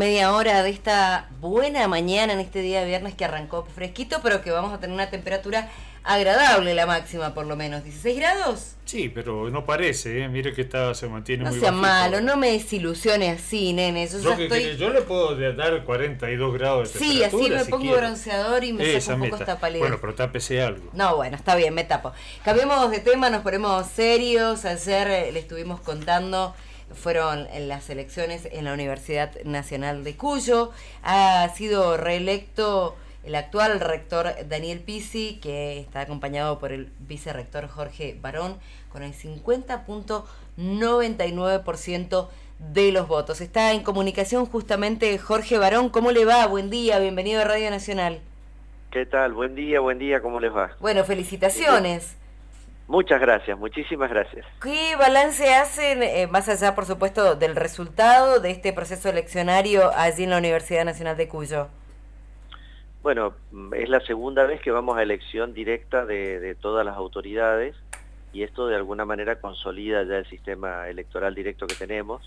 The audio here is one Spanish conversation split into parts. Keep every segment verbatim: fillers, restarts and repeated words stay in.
media hora de esta buena mañana en este día de viernes que arrancó fresquito, pero que vamos a tener una temperatura agradable, la máxima por lo menos. ¿dieciséis grados? Sí, pero no parece, ¿eh? Mire que está, se mantiene no muy sea bajito. malo, no me desilusione así, nene. Yo, Yo, ya que, estoy... que yo le puedo dar cuarenta y dos grados de sí, temperatura. así me si pongo quiere. bronceador y me Esa saco un poco meta. esta palidez. Bueno, pero tápese algo. No, bueno, está bien, me tapo. Cambiemos de tema, nos ponemos serios. Ayer eh, le estuvimos contando, fueron en las elecciones en la Universidad Nacional de Cuyo. Ha sido reelecto el actual rector Daniel Pizzi, que está acompañado por el vicerrector Jorge Barón, con el cincuenta punto noventa y nueve por ciento de los votos. Está en comunicación justamente Jorge Barón. ¿Cómo le va? Buen día, bienvenido a Radio Nacional. ¿Qué tal? Buen día, buen día, ¿cómo les va? Bueno, felicitaciones. Muchas gracias, muchísimas gracias. ¿Qué balance hacen, eh, más allá, por supuesto, del resultado de este proceso eleccionario allí en la Universidad Nacional de Cuyo? Bueno, es la segunda vez que vamos a elección directa de, de todas las autoridades y esto de alguna manera consolida ya el sistema electoral directo que tenemos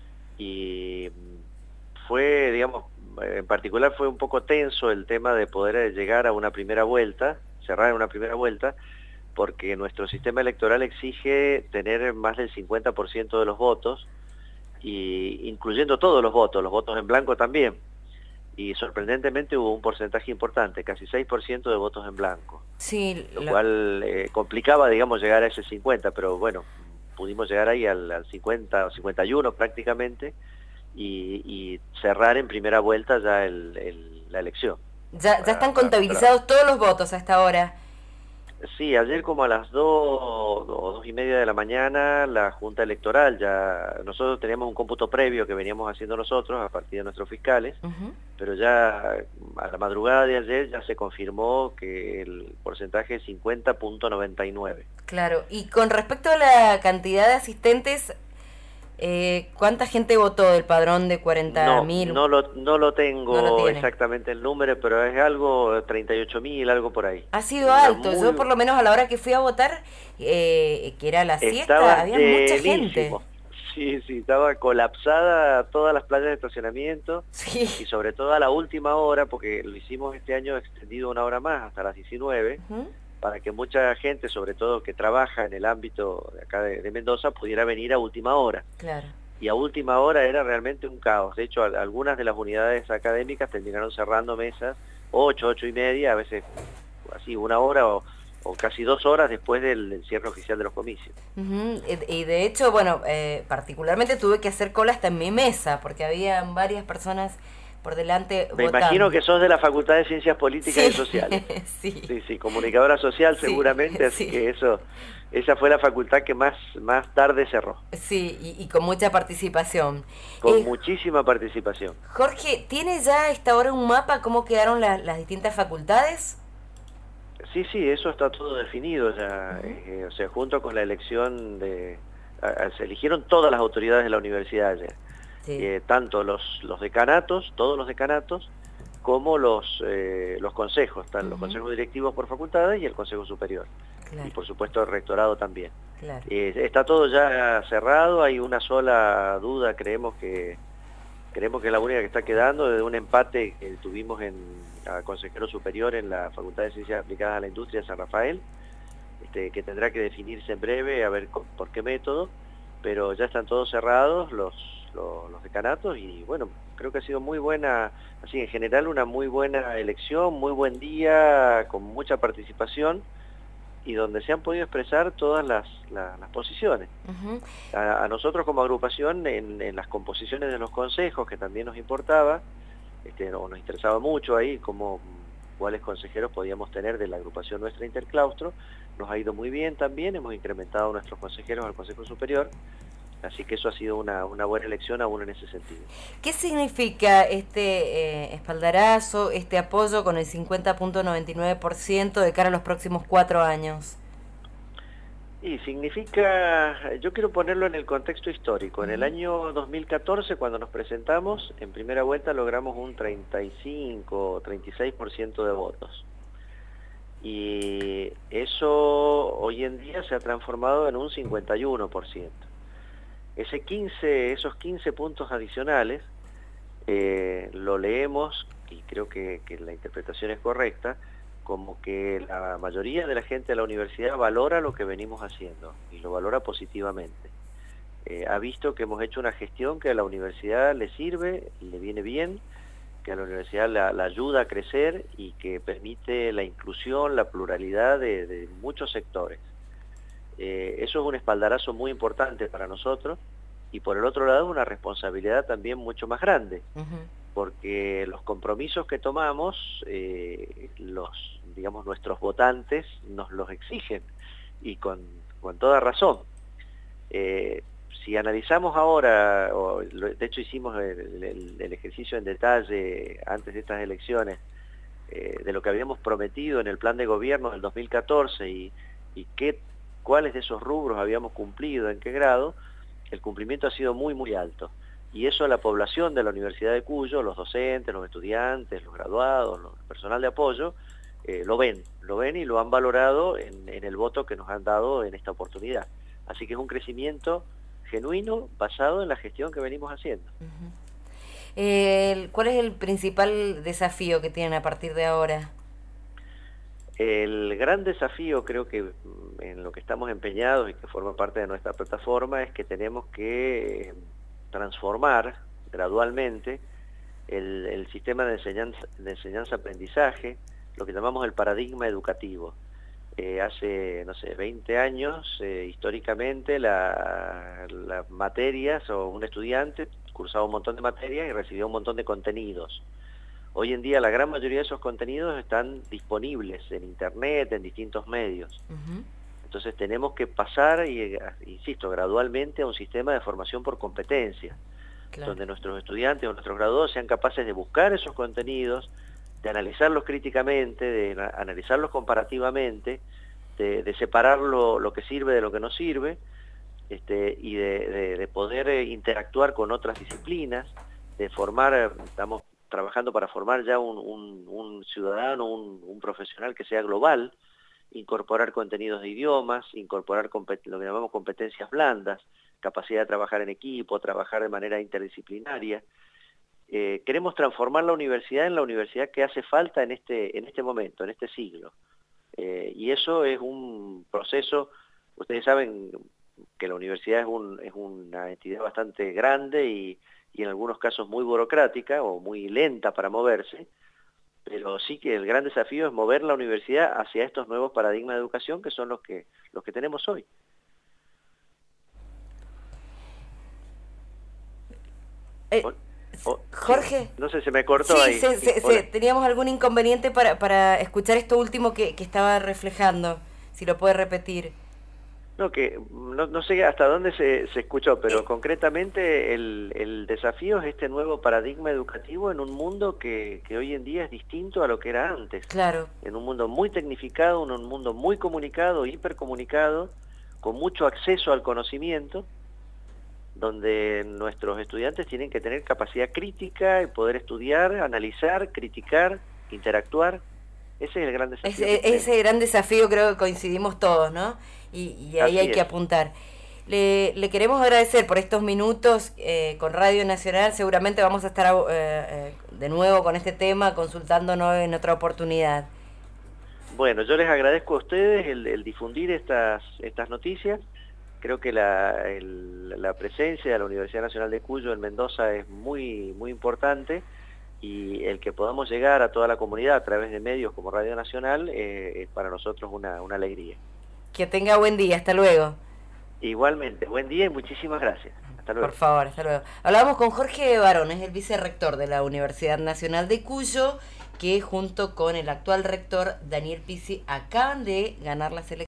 y fue, digamos, en particular fue un poco tenso el tema de poder llegar a una primera vuelta, cerrar en una primera vuelta, porque nuestro sistema electoral exige tener más del cincuenta por ciento de los votos, y incluyendo todos los votos, los votos en blanco también. Y sorprendentemente hubo un porcentaje importante, casi seis por ciento de votos en blanco. Sí, lo la... cual eh, complicaba, digamos, llegar a ese cincuenta, pero bueno, pudimos llegar ahí al, al cincuenta o cincuenta y uno prácticamente, y, y cerrar en primera vuelta ya el, el, la elección. Ya, ya están contabilizados para... todos los votos hasta ahora. Sí, ayer como a las dos o dos y media de la mañana la Junta Electoral ya, nosotros teníamos un cómputo previo que veníamos haciendo nosotros a partir de nuestros fiscales, uh-huh. pero ya a la madrugada de ayer ya se confirmó que el porcentaje es cincuenta punto noventa y nueve. Claro, y con respecto a la cantidad de asistentes, Eh, ¿cuánta gente votó del padrón de cuarenta mil? No, no, lo, no lo tengo no lo exactamente el número, pero es algo, treinta y ocho mil, algo por ahí. Ha sido Una alto, muy... yo por lo menos a la hora que fui a votar, eh, que era la siesta, estaba había llenísimo. Mucha gente. Sí, sí, estaba colapsada todas las playas de estacionamiento, sí. Y sobre todo a la última hora, porque lo hicimos este año extendido una hora más, hasta las diecinueve, uh-huh. para que mucha gente, sobre todo que trabaja en el ámbito de acá de, de Mendoza, pudiera venir a última hora. Claro. Y a última hora era realmente un caos. De hecho, a, algunas de las unidades académicas terminaron cerrando mesas, ocho, ocho y media, a veces así una hora o, o casi dos horas después del, del cierre oficial de los comicios. Uh-huh. Y de hecho, bueno, eh, particularmente tuve que hacer cola hasta en mi mesa, porque había varias personas por delante Me votando. imagino que sos de la Facultad de Ciencias Políticas sí. y Sociales. sí. sí, sí, comunicadora social sí. seguramente, así sí. que eso, esa fue la facultad que más, más tarde cerró. Sí, y, y con mucha participación. Con eh, muchísima participación. Jorge, ¿tiene ya a esta hora un mapa cómo quedaron la, las distintas facultades? Sí, sí, eso está todo definido ya, uh-huh. eh, o sea, junto con la elección de... A, a, se eligieron todas las autoridades de la universidad ayer. Sí. Eh, tanto los, los decanatos, todos los decanatos, como los, eh, los consejos, están uh-huh. los consejos directivos por facultades y el consejo superior. Claro. Y por supuesto el rectorado también. Claro. Eh, está todo ya cerrado, hay una sola duda, creemos que creemos que es la única que está quedando, de un empate que tuvimos en a consejero superior en la Facultad de Ciencias Aplicadas a la Industria de San Rafael, este, que tendrá que definirse en breve, a ver por qué método, pero ya están todos cerrados los Los, los decanatos y bueno, creo que ha sido muy buena, así en general una muy buena elección, muy buen día, con mucha participación y donde se han podido expresar todas las, las, las posiciones. Uh-huh. A, a nosotros como agrupación en, en las composiciones de los consejos, que también nos importaba, este, no, nos interesaba mucho ahí como cuáles consejeros podíamos tener de la agrupación nuestra Interclaustro, nos ha ido muy bien también, hemos incrementado nuestros consejeros al Consejo Superior. Así que eso ha sido una, una buena elección aún en ese sentido. ¿Qué significa este eh, espaldarazo, este apoyo con el cincuenta punto noventa y nueve por ciento de cara a los próximos cuatro años? Y significa, yo quiero ponerlo en el contexto histórico. En el año dos mil catorce, cuando nos presentamos, en primera vuelta logramos un treinta y cinco, treinta y seis por ciento de votos. Y eso hoy en día se ha transformado en un cincuenta y uno por ciento. Ese quince, esos quince puntos adicionales eh, lo leemos, y creo que, que la interpretación es correcta, como que la mayoría de la gente de la universidad valora lo que venimos haciendo y lo valora positivamente. Eh, ha visto que hemos hecho una gestión que a la universidad le sirve, le viene bien, que a la universidad la, la ayuda a crecer y que permite la inclusión, la pluralidad de, de muchos sectores. Eh, eso es un espaldarazo muy importante para nosotros, y por el otro lado una responsabilidad también mucho más grande, uh-huh. porque los compromisos que tomamos, eh, los, digamos, nuestros votantes nos los exigen, y con, con toda razón. Eh, si analizamos ahora, o de hecho hicimos el, el, el ejercicio en detalle antes de estas elecciones, eh, de lo que habíamos prometido en el plan de gobierno del dos mil catorce y, y qué, cuáles de esos rubros habíamos cumplido, en qué grado, el cumplimiento ha sido muy muy alto. Y eso a la población de la Universidad de Cuyo, los docentes, los estudiantes, los graduados, los personal de apoyo, eh, lo ven, lo ven y lo han valorado en, en el voto que nos han dado en esta oportunidad. Así que es un crecimiento genuino basado en la gestión que venimos haciendo. Uh-huh. eh, ¿Cuál es el principal desafío que tienen a partir de ahora? El gran desafío, creo que en lo que estamos empeñados y que forma parte de nuestra plataforma, es que tenemos que transformar gradualmente el, el sistema de enseñanza, de enseñanza-aprendizaje, lo que llamamos el paradigma educativo. Eh, hace, no sé, veinte años, eh, históricamente, la, las materias, o un estudiante cursaba un montón de materias y recibía un montón de contenidos. Hoy en día la gran mayoría de esos contenidos están disponibles en internet, en distintos medios. Uh-huh. Entonces tenemos que pasar, y, insisto, gradualmente a un sistema de formación por competencia, claro. donde nuestros estudiantes o nuestros graduados sean capaces de buscar esos contenidos, de analizarlos críticamente, de analizarlos comparativamente, de, de separar lo, lo que sirve de lo que no sirve, este, y de, de, de poder interactuar con otras disciplinas, de formar, estamos trabajando para formar ya un, un, un ciudadano, un, un profesional que sea global, incorporar contenidos de idiomas, incorporar lo que llamamos competencias blandas, capacidad de trabajar en equipo, trabajar de manera interdisciplinaria. Eh, queremos transformar la universidad en la universidad que hace falta en este, en este momento, en este siglo. Eh, y eso es un proceso, ustedes saben que la universidad es, un, es una entidad bastante grande y y en algunos casos muy burocrática o muy lenta para moverse, pero sí que el gran desafío es mover la universidad hacia estos nuevos paradigmas de educación que son los que, los que tenemos hoy. Eh, o, o, Jorge. Sí, no sé, se me cortó sí, ahí. Se, se, se, teníamos algún inconveniente para, para escuchar esto último que, que estaba reflejando, si lo puede repetir. No, que no, no sé hasta dónde se, se escuchó, pero concretamente el, el desafío es este nuevo paradigma educativo en un mundo que, que hoy en día es distinto a lo que era antes. Claro. En un mundo muy tecnificado, en un mundo muy comunicado, hipercomunicado, con mucho acceso al conocimiento, donde nuestros estudiantes tienen que tener capacidad crítica y poder estudiar, analizar, criticar, interactuar. Ese es el gran desafío. Ese, ese gran desafío creo que coincidimos todos, ¿no? Y, y ahí Así hay es. que apuntar. Le, le queremos agradecer por estos minutos eh, con Radio Nacional. Seguramente vamos a estar eh, eh, de nuevo con este tema, consultándonos en otra oportunidad. Bueno, yo les agradezco a ustedes el, el difundir estas, estas noticias. Creo que la, el, la presencia de la Universidad Nacional de Cuyo en Mendoza es muy, muy importante, y el que podamos llegar a toda la comunidad a través de medios como Radio Nacional eh, es para nosotros una, una alegría. Que tenga buen día, hasta luego. Igualmente, buen día y muchísimas gracias. Hasta luego. Por favor, hasta luego. Hablábamos con Jorge Barón, es el vicerrector de la Universidad Nacional de Cuyo, que junto con el actual rector Daniel Pizzi acaban de ganar las elecciones.